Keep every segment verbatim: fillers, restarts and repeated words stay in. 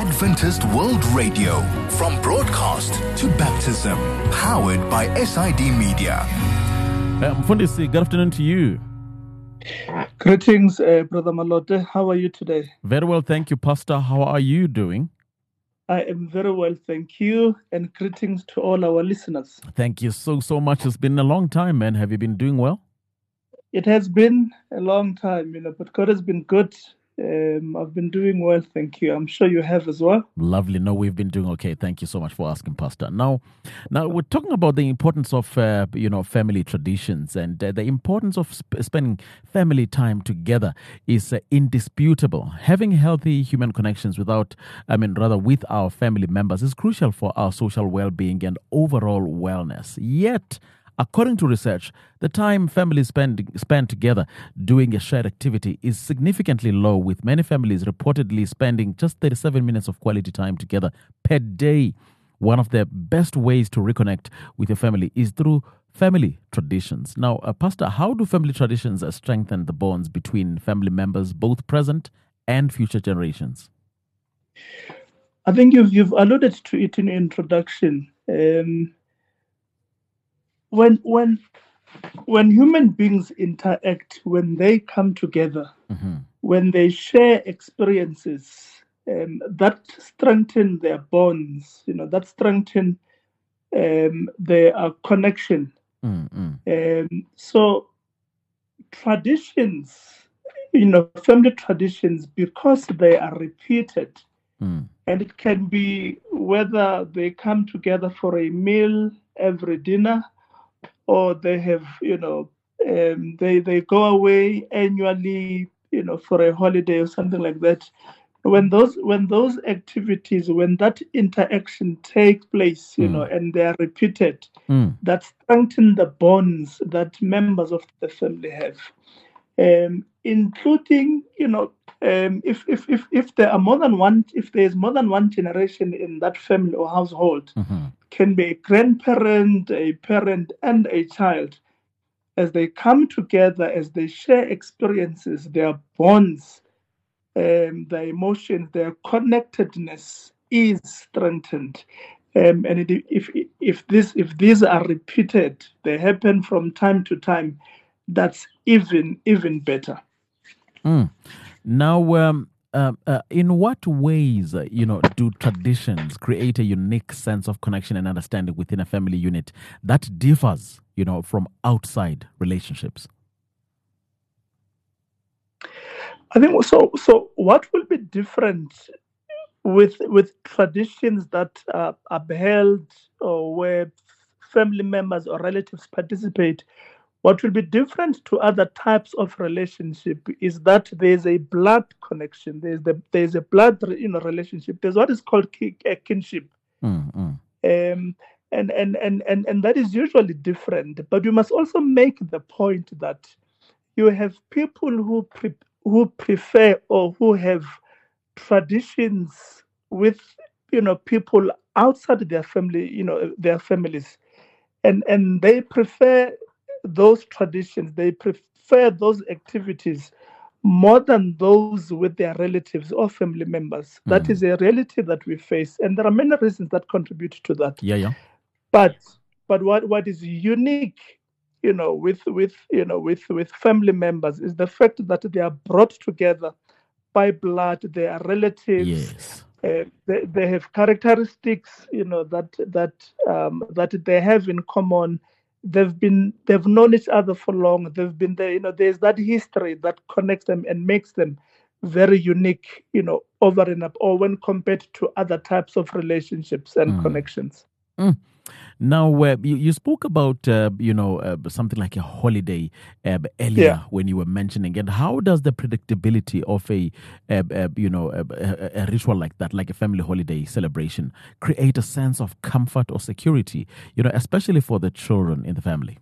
Adventist World Radio, from broadcast to baptism, powered by S I D Media. Uh, Mfundisi, good afternoon to you. Greetings, uh, Brother Malote. How are you today? Very well, thank you, Pastor. How are you doing? I am very well, thank you, and greetings to all our listeners. Thank you so, so much. It's been a long time, man. Have you been doing well? It has been a long time, you know, but God has been good. Um, I've been doing well, thank you. I'm sure you have as well. Lovely. No, we've been doing okay. Thank you so much for asking, Pastor. Now, now we're talking about the importance of, uh, you know, family traditions, and uh, the importance of sp- spending family time together is uh, indisputable. Having healthy human connections without, I mean, rather with our family members is crucial for our social well-being and overall wellness. Yet, according to research, the time families spend, spend together doing a shared activity is significantly low, with many families reportedly spending just thirty-seven minutes of quality time together per day. One of the best ways to reconnect with your family is through family traditions. Now, uh, Pastor, how do family traditions uh, strengthen the bonds between family members, both present and future generations? I think you've, you've alluded to it in your introduction. Um, When when when human beings interact, when they come together, mm-hmm. when they share experiences, um, that strengthen their bonds. You know, that strengthen um, their uh, connection. Mm-hmm. Um, so traditions, you know, family traditions, because they are repeated, mm. and it can be whether they come together for a meal every dinner, or they have, you know, um, they they go away annually, you know, for a holiday or something like that. When those when those activities, when that interaction take place, you mm. know, and they are repeated, mm. that strengthen the bonds that members of the family have, um, including, you know, um, if, if if if there are more than one, if there is more than one generation in that family or household. Mm-hmm. Can be a grandparent, a parent, and a child. As they come together, as they share experiences, their bonds, um, their emotions, their connectedness is strengthened. Um, and it, if if this if these are repeated, they happen from time to time, that's even even better. Mm. Now. Um... Uh, uh, in what ways, uh, you know, do traditions create a unique sense of connection and understanding within a family unit that differs, you know, from outside relationships? I think so. So, what will be different with with traditions that uh, are held or where family members or relatives participate? What will be different to other types of relationship is that there's a blood connection. There's the there's a blood you know relationship. There's what is called kinship, mm-hmm. um, and, and and and and that is usually different. But we must also make the point that you have people who pre- who prefer or who have traditions with you know people outside their family, you know their families, and and they prefer those traditions, they prefer those activities more than those with their relatives or family members. Mm. That is a reality that we face, and there are many reasons that contribute to that. Yeah, yeah. But but what, what is unique, you know, with with you know with with family members is the fact that they are brought together by blood. They are relatives. Yes. Uh, they, they have characteristics, you know, that that um, that they have in common. They've been they've known each other for long. They've been there, you know. There's that history that connects them and makes them very unique, you know, over and up, or when compared to other types of relationships and mm. connections. Mm. Now, uh, you, you spoke about, uh, you know, uh, something like a holiday uh, earlier yeah. when you were mentioning it. How does the predictability of a, uh, uh, you know, a, a, a ritual like that, like a family holiday celebration, create a sense of comfort or security, you know, especially for the children in the family?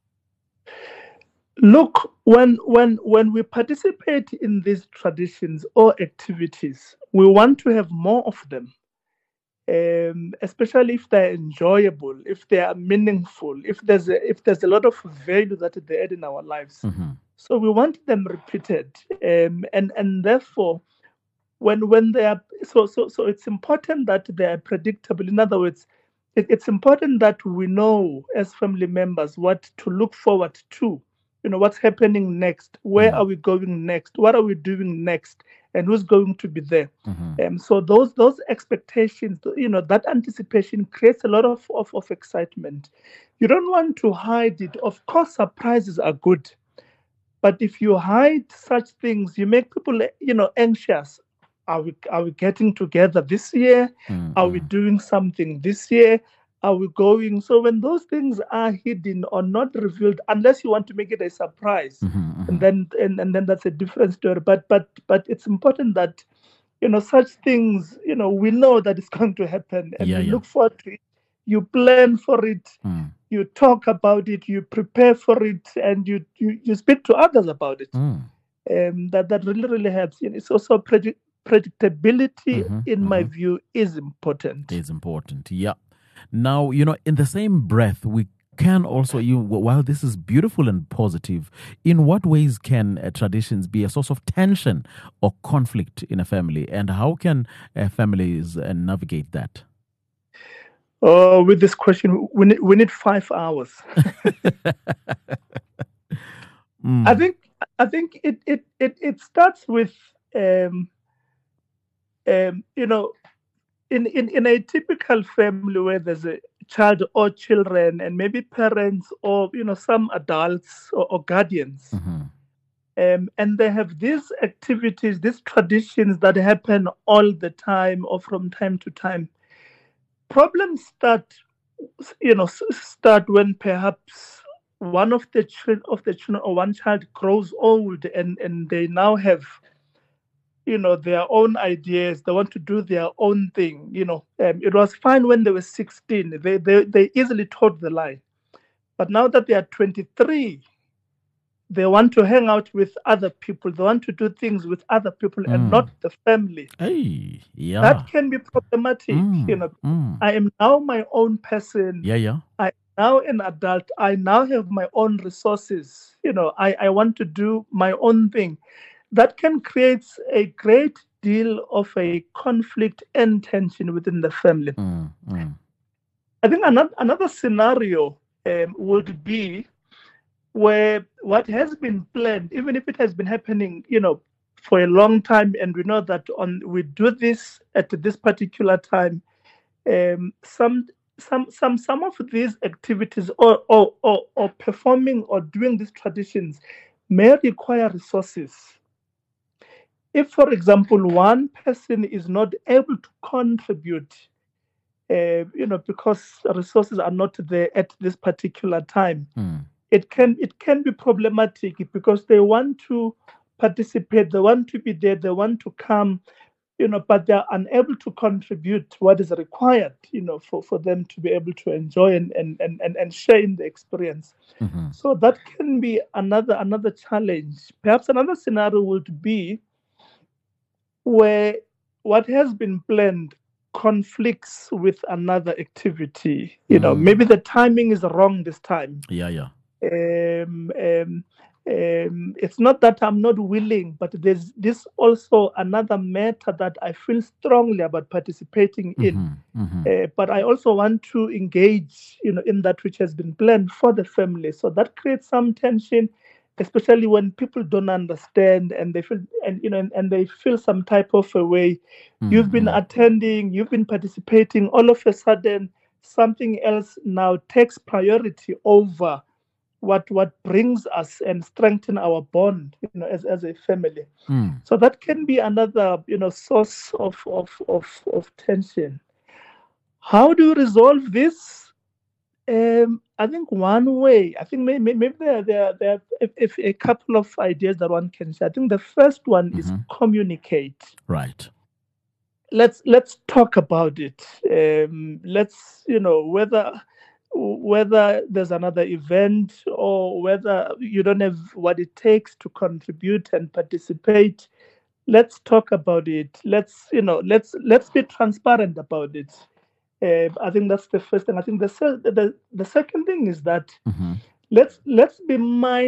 Look, when when when we participate in these traditions or activities, we want to have more of them. Um, especially if they're enjoyable, if they are meaningful, if there's a, if there's a lot of value that they add in our lives. Mm-hmm. So we want them repeated, um, and and therefore when when they are so so so it's important that they are predictable. In other words, it, it's important that we know as family members what to look forward to. You know, what's happening next, where Mm. are we going next, what are we doing next, and who's going to be there. Mhm. Um, so those those expectations, you know, that anticipation creates a lot of, of, of excitement. You don't want to hide it. Of course, surprises are good, but if you hide such things, you make people, you know, anxious. Are we are we getting together this year? Mm, Are we mm. doing something this year? Are we going? So when those things are hidden or not revealed, unless you want to make it a surprise, Mhm, and mhm. then and, and then that's a different story. But but but it's important that, you know, such things, you know, we know that it's going to happen, and Yeah, you yeah. look forward to it. You plan for it. Mm, You talk about it. You prepare for it, and you you, you speak to others about it. mm. Um, that that really really helps. You know, it's also predict- predictability, Mhm, in my mhm. view, is important. Is important. Yeah. Now, you know, in the same breath, we can also, you while this is beautiful and positive, in what ways can uh, traditions be a source of tension or conflict in a family, and how can uh, families uh, navigate that? Oh, with this question, we need, we need five hours. I Mm, think I think it it it, it starts with um, um, you know, in, in in a typical family where there's a child or children and maybe parents or, you know, some adults or, or guardians, mhm, um, and they have these activities, these traditions that happen all the time or from time to time. Problems start, you know, s- start when perhaps one of the children of the children or one child grows old, and and they now have, you know, their own ideas. They want to do their own thing. You know, um, it was fine when they were sixteen. They they they easily taught the line, but now that they are twenty-three, they want to hang out with other people. They want to do things with other people and mm. not the family. Hey, yeah. That can be problematic. You Mm, know, mm. I am now my own person. Yeah, yeah. I am now an adult. I now have my own resources. You know, I, I want to do my own thing. That can create a great deal of a conflict and tension within the family. Mm, mm. I think another, another scenario um, would be where what has been planned, even if it has been happening, you know, for a long time, and we know that on we do this at this particular time, um, some some some some of these activities or or, or or performing or doing these traditions may require resources. If, for example, one person is not able to contribute, uh, you know, because resources are not there at this particular time, Mm. it can it can be problematic because they want to participate, they want to be there, they want to come, you know, but they're unable to contribute what is required, you know, for, for them to be able to enjoy and, and, and, and, and share in the experience. Mm-hmm. So that can be another another challenge. Perhaps another scenario would be where what has been planned conflicts with another activity. You know, Mm. maybe the timing is wrong this time. Yeah, yeah. Um, um, um, it's not that I'm not willing, but there's this also another matter that I feel strongly about participating in. Mm-hmm. Mm-hmm. Uh, but I also want to engage, you know, in that which has been planned for the family. So that creates some tension, especially when people don't understand and they feel, and you know, and, and they feel some type of a way. You've been Mm-hmm. attending, you've been participating. All of a sudden, something else now takes priority over what what brings us and strengthen our bond, you know, as, as a family. Mm. So that can be another, you know, source of of of, of tension. How do you resolve this? Um, I think one way, I think maybe, maybe there, there, there are if, if a couple of ideas that one can share. I think the first one is Mm-hmm. communicate. Right. Let's let's talk about it. Um, let's, you know, whether whether there's another event or whether you don't have what it takes to contribute and participate. Let's talk about it. Let's, you know, let's let's be transparent about it. Uh, I think that's the first thing. I think the the, the second thing is that Mm-hmm. let's let's be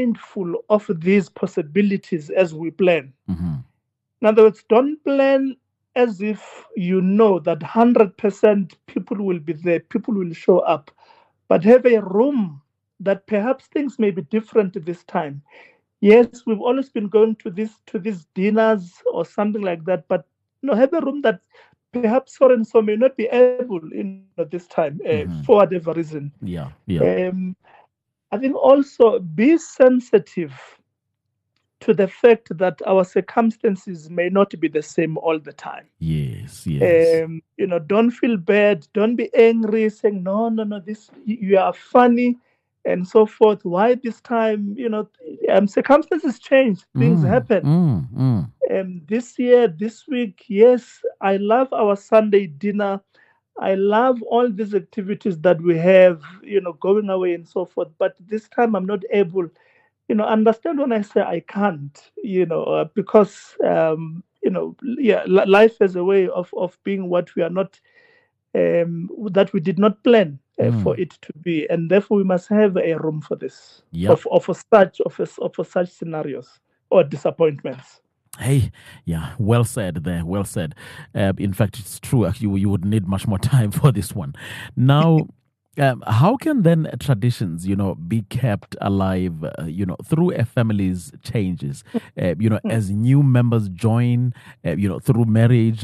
mindful of these possibilities as we plan. Mm-hmm. In other words, don't plan as if you know that one hundred percent people will be there, people will show up, but have a room that perhaps things may be different this time. Yes, we've always been going to this to these dinners or something like that, but you know, have a room that perhaps so and so may not be able, you know, this time uh, mm-hmm. for whatever reason. Yeah, yeah. Um, I think also be sensitive to the fact that our circumstances may not be the same all the time. Yes, yes. Um, you know, don't feel bad. Don't be angry, saying, no, no, no, this, you are funny and so forth. Why this time? You know, um, circumstances change. Things mm, happen. Mm, mm. Um, this year, this week, yes, I love our Sunday dinner. I love all these activities that we have, you know, going away and so forth. But this time I'm not able. You know, understand when I say I can't, you know, uh, because, um, you know, yeah, l- life has a way of, of being what we are not, um, that we did not plan uh, mm. for it to be. And therefore we must have a room for this, yep. of, of, of, such, of, of, of such scenarios or disappointments. Hey, yeah, well said there, well said. Uh, in fact, it's true. You, you would need much more time for this one. Now, Um, how can then traditions, you know, be kept alive, uh, you know, through a family's changes, uh, you know, as new members join, uh, you know, through marriage,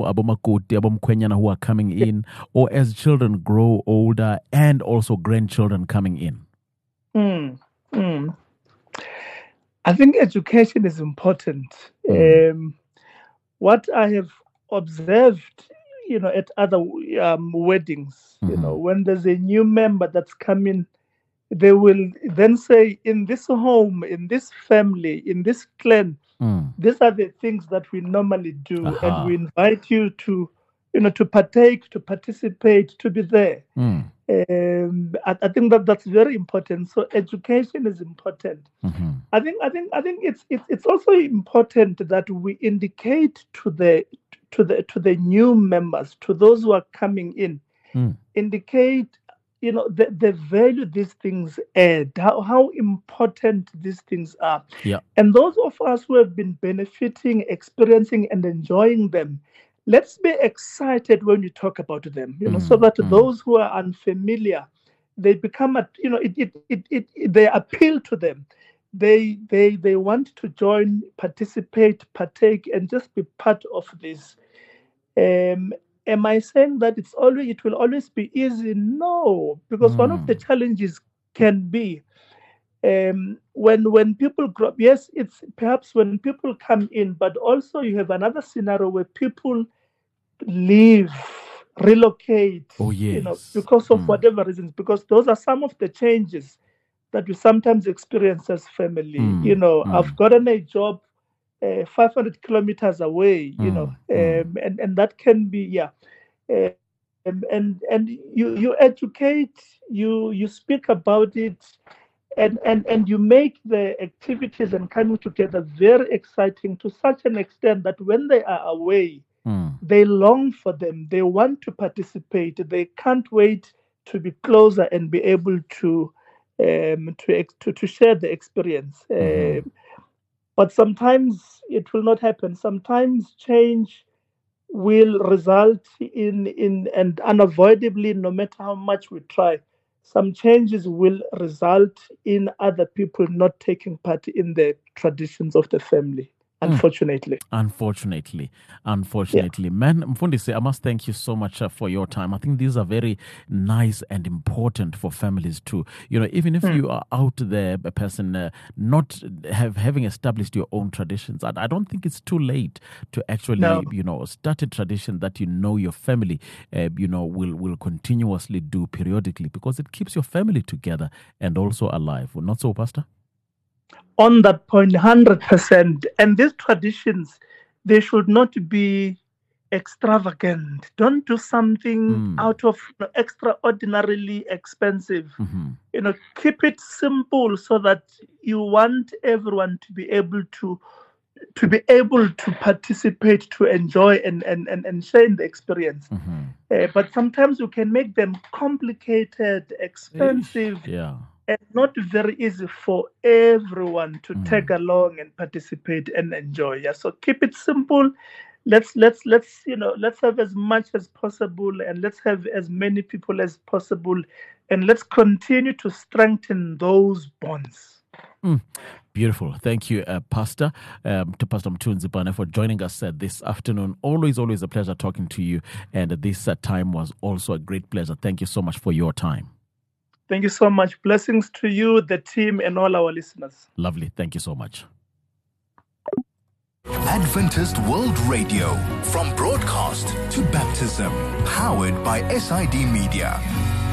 who are coming in, or as children grow older and also grandchildren coming in? Mm, mm. I think education is important. Mm. Um, what I have observed, you know, at other um, weddings, mm-hmm. you know, when there's a new member that's coming, they will then say, in this home, in this family, in this clan, mm. these are the things that we normally do. Uh-huh. And we invite you to, you know, to partake, to participate, to be there. Mm. Um, I, I think that that's very important. So education is important. Mm-hmm. I think, I think, I think it's, it's, it's also important that we indicate to the, to the to the new members, to those who are coming in, mm. indicate, you know, the, the value these things add, how, how important these things are. Yeah. And those of us who have been benefiting, experiencing and enjoying them, let's be excited when you talk about them, you know, mm. so that mm. those who are unfamiliar, they become, a, you know, it, it, it, it, they appeal to them. They, they, they want to join, participate, partake, and just be part of this. Um, am I saying that it's always it will always be easy? No, because mm. one of the challenges can be um, when when people grow up. Yes, it's perhaps when people come in, but also you have another scenario where people leave, relocate. Oh yes, you know, because of mm. whatever reasons. Because those are some of the changes that we sometimes experience as family. Mm. You know, mm. I've gotten a job Uh, five hundred kilometers away, you mm, know, um, mm. and, and that can be, yeah. Uh, and and you, you educate, you you speak about it, and, and, and you make the activities and coming together very exciting to such an extent that when they are away, mm. they long for them. They want to participate. They can't wait to be closer and be able to um, to, to, to share the experience. Mm-hmm. Uh, But sometimes it will not happen. Sometimes change will result in, in and unavoidably, no matter how much we try, some changes will result in other people not taking part in the traditions of the family. Unfortunately. Mm. Unfortunately. Unfortunately. Yeah. Man, Mfundisi, I must thank you so much uh, for your time. I think these are very nice and important for families too. You know, even if mm. you are out there, a person uh, not have having established your own traditions, I, I don't think it's too late to actually, no. you know, start a tradition that you know your family, uh, you know, will, will continuously do periodically because it keeps your family together and also alive. Not so, Pastor? On that point, one hundred percent. And these traditions, they should not be extravagant. Don't do something mm. out of you know, extraordinarily expensive. Mm-hmm. You know, keep it simple so that you want everyone to be able to to be able to participate, to enjoy and and, and, and share in the experience. Mm-hmm. Uh, but sometimes you can make them complicated, expensive. Yeah. And not very easy for everyone to mm. tag along and participate and enjoy. Yeah, so keep it simple. let's let's let's you know let's have as much as possible, and let's have as many people as possible, and let's continue to strengthen those bonds. Mm. Beautiful. Thank you, uh, Pastor, um, to Pastor Mthunzi Pane for joining us uh, this afternoon. Always, always a pleasure talking to you. And this uh, time was also a great pleasure. Thank you so much for your time. Thank you so much. Blessings to you, the team, and all our listeners. Lovely. Thank you so much. Adventist World Radio, from broadcast to baptism, powered by S I D Media.